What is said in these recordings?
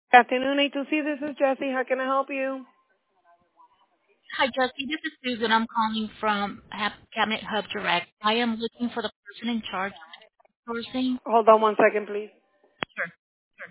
Afternoon, A2C. This is Jesse. How can I help you? Hi, Jesse. This is Susan. I'm calling from Cabinet Hub Direct. I am looking for the person in charge of sourcing. Hold on 1 second, please. Sure, sure.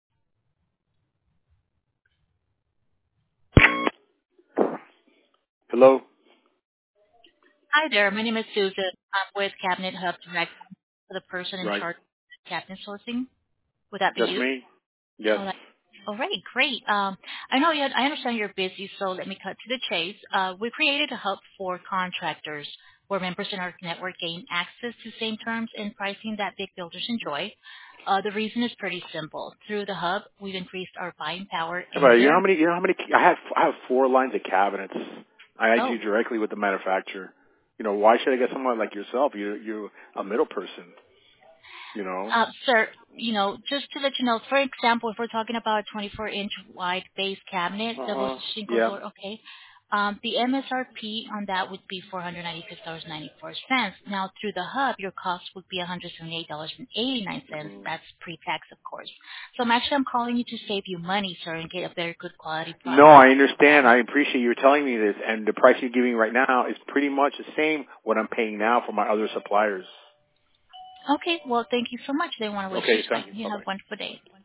Hello? Hi there. My name is Susan. I'm with Cabinet Hub Direct for the person in Right. charge of cabinet sourcing. Would that be That's you? me? Yes. Oh, all right, great. I understand you're busy, so let me cut to the chase. We created a hub for contractors where members in our network gain access to same terms and pricing that big builders enjoy. The reason is pretty simple. Through the hub, we've increased our buying power and But we are you know how many I have 4 lines of cabinets. I oh do directly with the manufacturer. Why should I get someone like yourself? You're a middle person, you know? Sir, just to let you know, for example, if we're talking about a 24-inch wide base cabinet, double Uh-huh. single Yeah. door, okay, the MSRP on that would be $496.94. Now, through the hub, your cost would be $178.89. Mhm. That's pre-tax, of course. So I'm calling you to save you money, sir, and get a very good quality No, product. I understand. I appreciate you telling me this, and the price you're giving right now is pretty much the same what I'm paying now for my other suppliers. Okay, well, thank you so much. They want to waste Okay, your time. thank you. You have Bye-bye. a wonderful day.